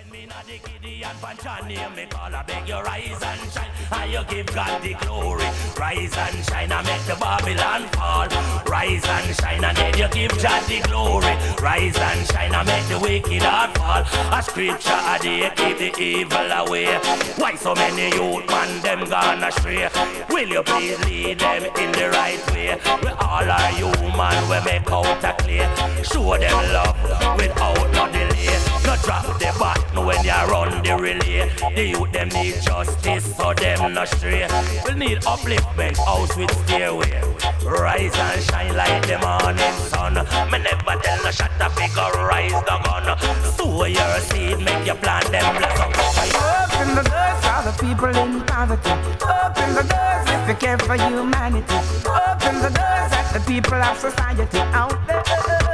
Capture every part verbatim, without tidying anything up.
Find me not the kiddie and Panchani, me call I beg you rise and shine. And you give God the glory. Rise and shine and make the Babylon fall. Rise and shine and then you give God the glory. Rise and shine and make the wicked heart fall. A scripture a day keep the evil away. Why so many youth man them gone astray? Will you please lead them in the right way? We all are human, we make out a clear. Show them love without no delay. No drop the button when you run the relay. The youth them need justice so them no stray. We need upliftment, house with stairway. Rise and shine like the morning sun. Me never tell no shot a figure rise the gun. Sow your seed, make your plant them bless up. Open the doors for the people in poverty. Open the doors if you care for humanity. Open the doors at the people of society out there.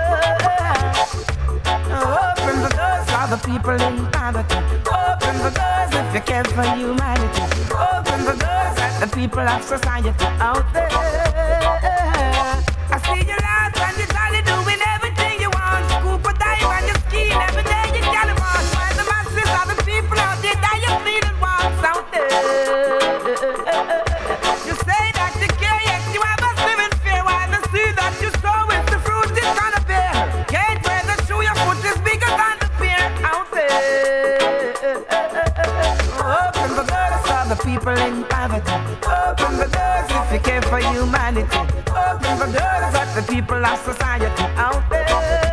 Open the doors for the people in poverty. Open the doors if you care for humanity. Open the doors at the people of society out there. I see you laugh and you're jolly doing everything you want. Scoop a dive and you ski every day you get them on. While the masses of the people out there that you cleaning walks out there. You say that you care yet you have a living fear. While the seed that you sow is the fruit it's gonna bear. Can't wear the shoe your foot is bigger than the beer out there. Open the doors for the people in poverty. Open the doors if you care for humanity. Open the doors at the people of society out there.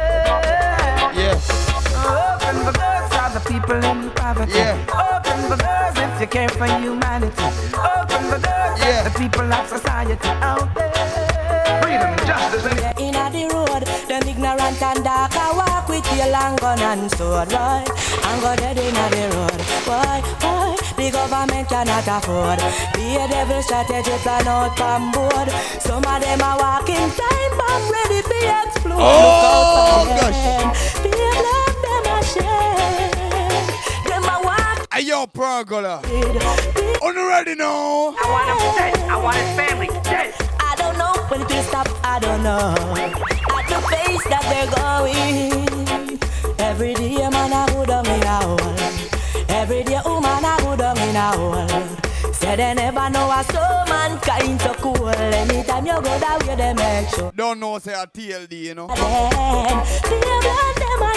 Yeah. Open the doors for the people in poverty. Yeah. Open the doors if you care for humanity. Open the doors Yeah. at the people of society out there. Freedom, justice, and In the road, them ignorant and dark, I walk with your long gun and sword, right? I'm go dead in the road, why, why? The government cannot afford. Be a devil strategy plan out from board. Some of them are walking time bomb ready to explode. Oh, gosh. Be a black them ashamed. Them a walk. Hey, yo, Pergola. On ready now. I want him dead. I want his family dead. I don't know when it will stop, I don't know. At the pace that they're going. Every day man I go down in a hole. Every day woman I go down in a hole. Say they never know a soul mankind so cool. Anytime you go that way they make sure. Don't know say a T L D, you know. Then be a blood them a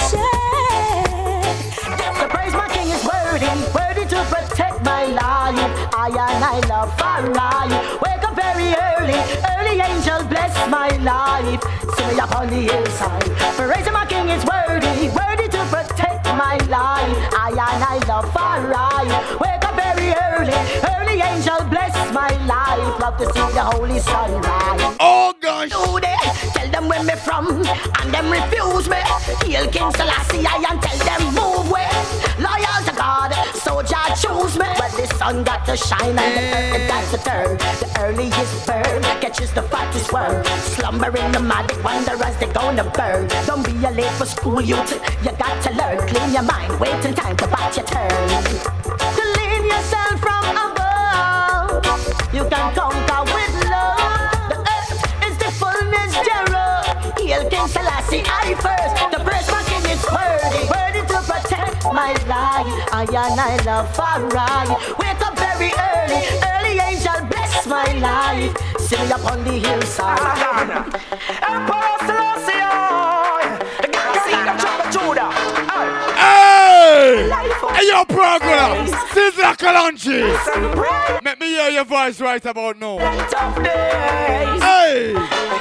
shame. The praise my king is worthy, worthy to protect my life. I and I love for life. Wake up very early, early angel bless my life. See me up on the hillside. Praise my king is worthy, worthy to protect my life. I and I love for life. Wake up very early, early angel bless my life. Love to see the holy sunrise. Oh gosh. Do they tell them where me from and them refuse me? Hail King Selassie I and tell them move way. Loyal to God, so Jah choose me. Well the sun got to shine and the earth got to turn. The earliest bird catches the fattest worm. Slumbering nomadic wanderers they gonna burn. Don't be a late for school youth. You got to learn. Clean your mind, wait in time to bat your turn. To lean yourself from above. You can conquer with love. The earth is the fullness thereof. Hail King Selassie I first. The praise my king is worthy, worthy to protect my life. I and I love for right. Wake up very early, early angel bless my life. See me up on the hillside. Emperor Selassie, the Galaxy of Chopper Judah. Hey! Hey, yo, Pergola. Sizzla Kalonji. Let me hear your voice right about now. Hey!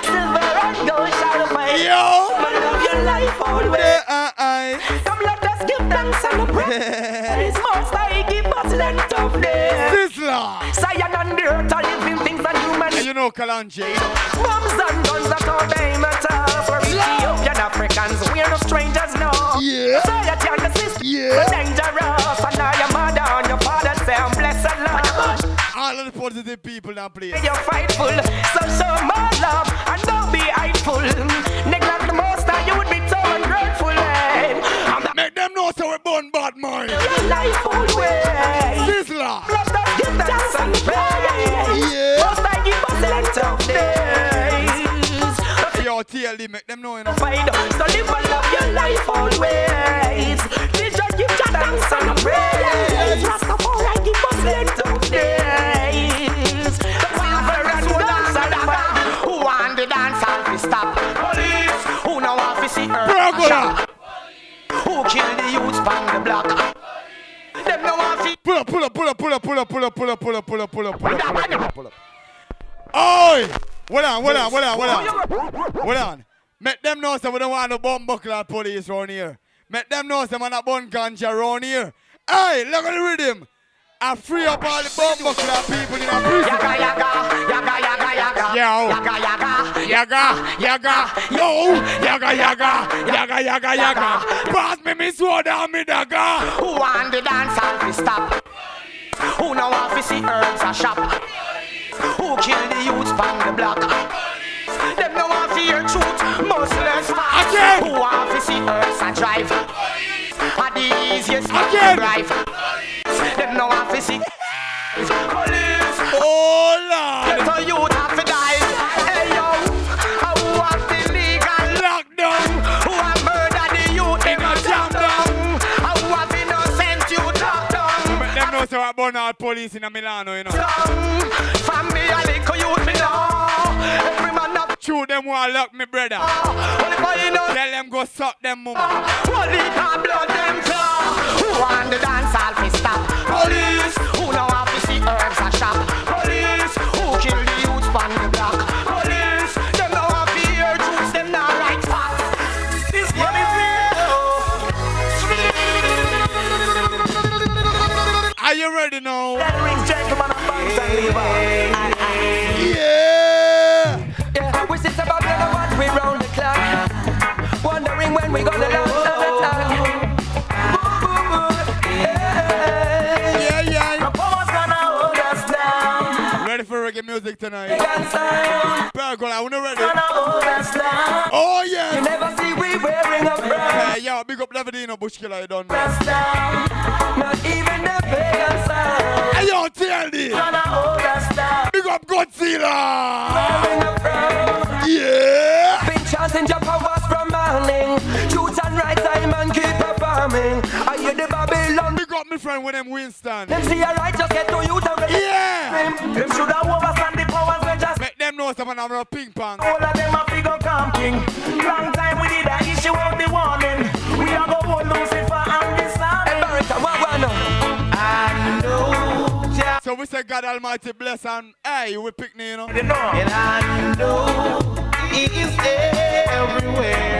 Yo! Your life always. Uh, I. Come let us give them celebrate. It's most I give us length of days. Sizzla. Zion and the earth are living things and human. Hey, you know Kalonji. Bombs and guns that obey matters. We're Ethiopian Africans, we're no strangers, no. Yeah. Society and the system, Yeah. we're dangerous. And now your mother and your father say I'm blessed Lord. All of the positive people now play. You're fightful, so show more love and don't be idle. Neglect the most and you would be so ungrateful. Eh? Make them know so we're born bad mind. Your life always. Sizzla. Let us give thanks and praise. Yeah. Most I give us length of days. Yo, T L D, make them know, you know. Find so live and love your life always. Teach us give thanks kill the youths on the block? Them no want fi. Pull up, pull up, pull up, pull up, pull up, pull up, pull up, pull up, pull up, pull up, pull up, pull up, pull up, pull up. Oi! Hold on, hold on, hold on, hold on. Hold on. Make them know that we don't want no bomb buckler police around here. Make them know that we not bun ganja around here. Hey, look at the rhythm. I free up all the bomb buckler people in a prison. Yaga, yaga, yaga, yaga, yaga. Yo. Yaga, yaga. Yaga, yaga, yo, yaga, yaga, yaga, yaga, yaga. Pass me me sword and me dagger. Who want the dance and fi stop? Who know want fi see herbs a shop? Who kill the youths on the block? Them no want fi hear truth, muscles fast. Again. Who want fi see herbs a drive? Are the easiest man to Again. drive? Them no want fi see police. Oh Lord. Get a youth have to die. Hey yo, who want the legal Lockdown. Who have murdered the youth in a jam down? Who have innocent youth locked down? Make them know so I burn all police in a Milano, you know. From me a little youth me know. Every man up. Shoot them who lock me brother. Only boy you know. Tell them go suck them mama. Only the blood them flow. Who want the dance all fi stop? Police. Who know how to see herbs a shop? Police. Who kill the youths on the block? Police. Them know how to hear truths. Them not right facts. This one is real. Are you ready now? That rings gentlemen of banks and Levi. Yeah. Yeah, we sit about the watch we round the clock, wondering when we gonna launch the attack. Yeah, yeah. The power's gonna hold us down. Ready for reggae music tonight? Gun sound Pergola, I wanna ready. gonna hold us down. Oh You yeah. never see we wearing a brown. Hey, yo, big up Levadino Bushkiller, you done. Us down. Not even the pagan sound Hey, yo, T L D. gonna hold us down. Big up Godzilla. Wearing a brown. Yeah. Been chanting your powers from morning. Truth and right time and keep performing. I hear the Babylon. Big up my friend with them Winston. Them see a right just get to you to make Yeah. them should have overstand the powers we just Make them know someone have a ping pong. all of them a figure camping. Long time we did a issue out the warning. We are go hold Lucifer and the sun. Hey Barrington, what one I know yeah. So we say God Almighty bless and hey, we pick me, you know. You know. And I know He is everywhere.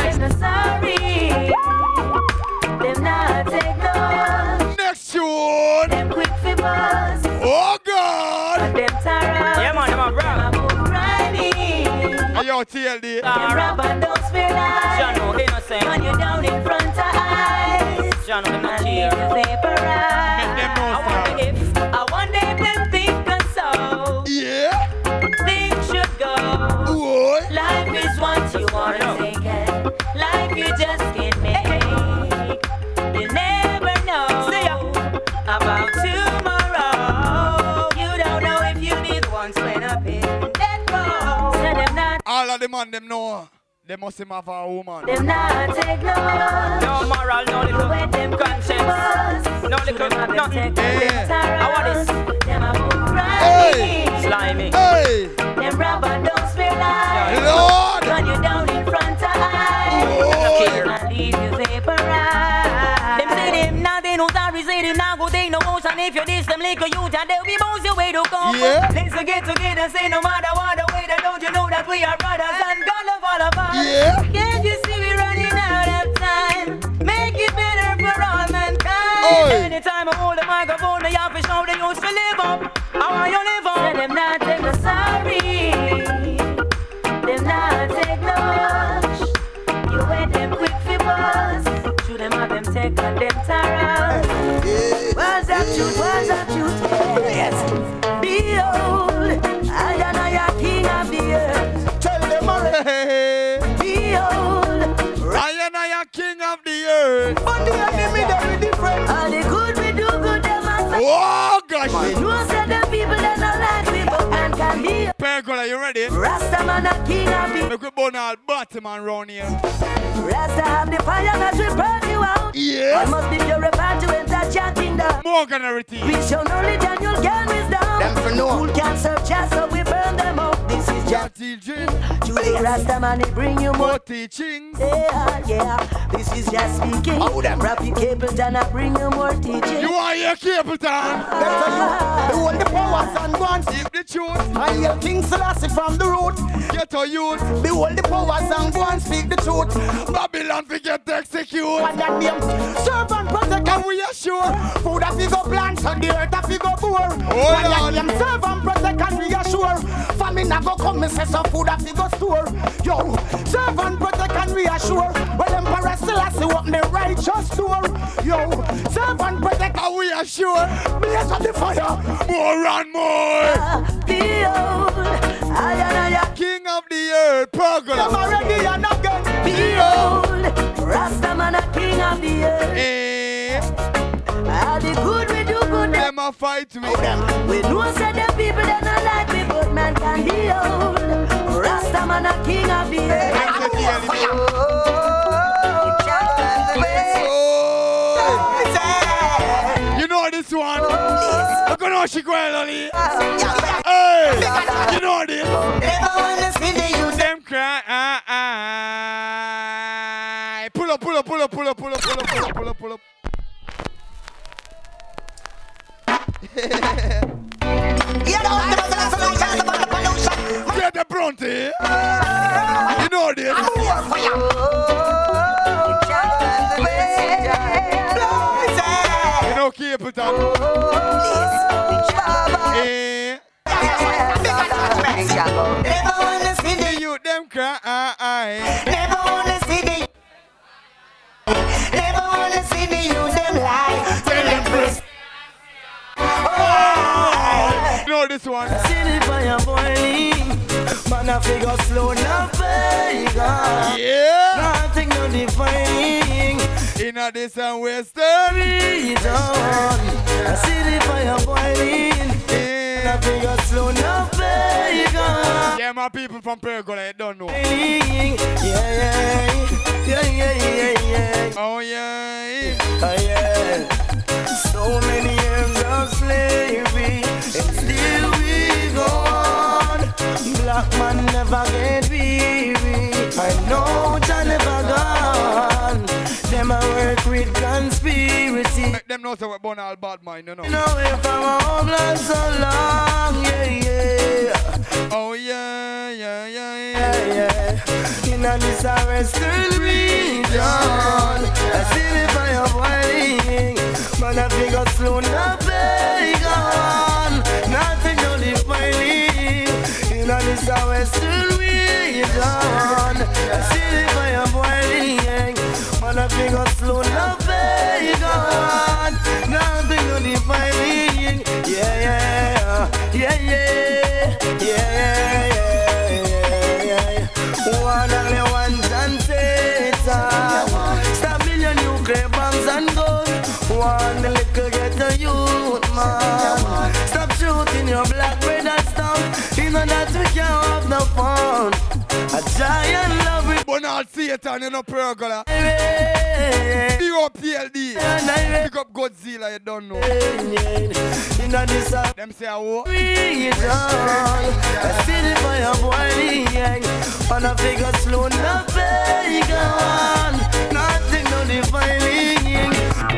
Sorry, them not take no. Next tune. Them quick fi buzz, Oh God. them tara. Yeah man, them a brag. Them move grimy. Hey, yo, T L D. Them rap and don't spare lies. Jano, innocent. When you down in front of eyes, Jano, them not I leave here. you vaporize. Make them know, I wonder sir. if, I wonder if them think of so. Yeah. Things should go. Boy. Life is what you want to take it. Life you just can't make. You never know about tomorrow. You don't know if you need one swing up in that go. So them not, All of the man them know. They must have a woman. them not take no. No moral, no little When them conscience. No little nothing. Yeah. I want this. Them a move right. Hey. Slimy. Hey. Them rubber don't spare life. Lord. Run you down in front of eyes. Boy. I leave you vaporize. Them say them now they know sorry, say them now go take no motion. If you diss them like a youth and they'll be most your way to come. Yeah. Let's get together, say no matter what the way, don't you know that we are brothers and gonna fall apart. Yeah. Can't you see we running out of time? Make it better for all mankind. Oi. Anytime I hold the microphone, they have to show they used to live up. How are you live up? Tell them not take no sorry. Them not take no rush. You wear them quick fi buzz. Shoot them up, them take and them tara. What's that truth? What's that truth? Yes. Behold, I am a king of the earth. Tell them already. Hey. Behold, I am I a king of the earth. But the enemy they're different. all the good we do good, them a say. Oh gosh. No say them people that don't like we, but man can be. Pergola, you ready? Rasta man a king of the. Make we burn all Batman round here. Rasta have the fire that will burn you out. Yes. I must be purified to enter your kingdom. More generity. We show knowledge and you'll gain wisdom. Them for know. Fool can't serve just so we burn them out. This is Jah teaching. Today Rastaman he bring you more More teachings. Yeah, yeah. This is just speaking. Oh, them. Rappy Capleton I bring you more teaching. You are your Capleton. Let's tell you, the whole the powers and guns. Keep the truth. I hear King Selassie from the root. Get a youth. Behold the powers and guns, speak the truth. Babylon forget to execute. And that name, serve and protect. And we are sure. Food a figure plant, so the earth a figure poor. Oh, and that Lord. name, serve and protect and reassure. Famine a go come, me say some food a figure store. Yo, serve and protect and reassure. Well, Emperor Selassie open the righteous door. Yo, serve and protect. And we are sure. Blaze up the fire. More and more. Behold, I and I King of the earth, Them Pergola. already and again. behold, Rastaman a king of the earth. Eh, All the good we do good. them a fight we. We know say the people that not like me, but man can behold. Rastaman a king of the earth. Oh, you know this one. Look at how she going, Lolly. Hey, you know this. Them cry. Ah, ah. Pull up, pull up, pull up, pull up, pull up, pull up, pull up, pull up, pull up. Get the Bronte. You know this. You know Capleton. Eh. The youth them cry. Ah, ah. Never wanna see the Never wanna see the youth them lie. Tell them first. You know this one. See the fire boiling, man a figure slow now pagan. Yeah. Nothing no defining. In a this and western. Read on. I see the fire boiling, man a Eh. figure slow now pagan. Yeah, my people from Pergola, you don't know. Yeah, yeah, yeah, yeah, yeah, yeah. Oh, yeah. Oh, yeah. So many years of slavery, and still we go on. Black man never get weary. I know Jah never gone. Them a work with conspiracy. Make them know so we're born all bad mind, you know. You know if I'm a homeless so long, yeah, yeah. Oh, yeah, yeah, yeah, yeah. Yeah, yeah. In a this a western region, I see the fire boiling. Man, I figure slow now pagan. Nothing no defining. In a this a western region, I see the fire boiling. Man, I figure slow now pagan. Nothing no defining. Yeah, yeah, yeah, yeah, yeah, yeah, yeah, yeah. One only one Satan. Stop million nuclear bombs and guns. One little get a youth man. Stop shooting your black brothers down. You know that we can't have no fun. A giant love with But not Satan, you know, Pergola. baby. Big up P L D. Big up Godzilla, you don't know. You know this a Them say, oh, region. I see the fire boiling. On a figure slow now pagan. Nothing no defining.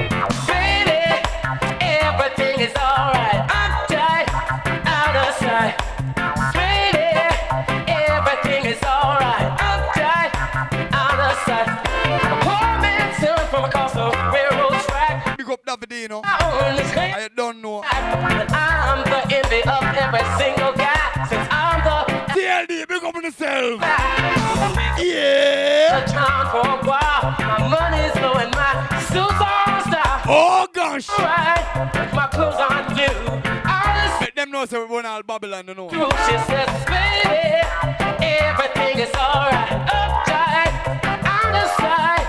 Baby, everything is alright. Uptight, out of sight. Baby, everything is alright. Uptight, out of sight. A poor man stealing from across the railroad track. big up Davidino. I only claim I don't know. that I'm the envy of every single guy. Since I'm the T L D, big up on yourself. guy. Yeah. The town for a while. My money's low and my suits are on style. Oh, gosh. Alright, with my clothes on you. I Make them know so we born all Babylon, you know. just she says, baby, everything is alright. Uptight, on the side.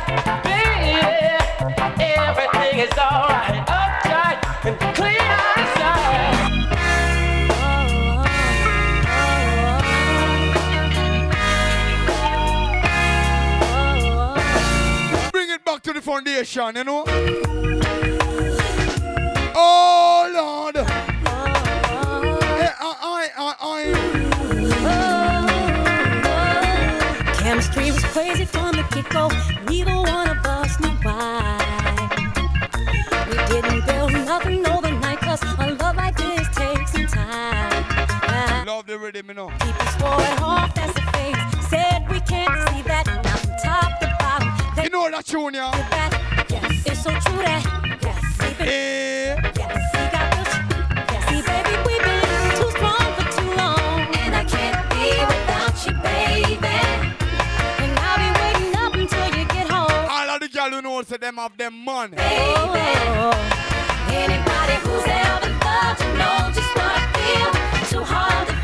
Baby, everything is alright. Uptight, and clean on the side. Bring it back to the foundation, you know. Oh, Lord. Hey, I, I, I, I. go. Neither one of us knew why. We didn't build nothing overnight, cause a love like this takes some time. Uh, Love the rhythm, you know. People swore it off as a phase. Said we can't see that. Now from top to bottom. They You know that tune, yeah? back. Yes, it's so true that. Yes, even. Eh. Yes, we got this. Yes, see, baby, we've been too strong for too long. And I can't be without you, baby. And I'll be waiting up until you get home. All of the girls who know, say them have them money. Baby, anybody who's ever loved to know just what I feel. Too hard to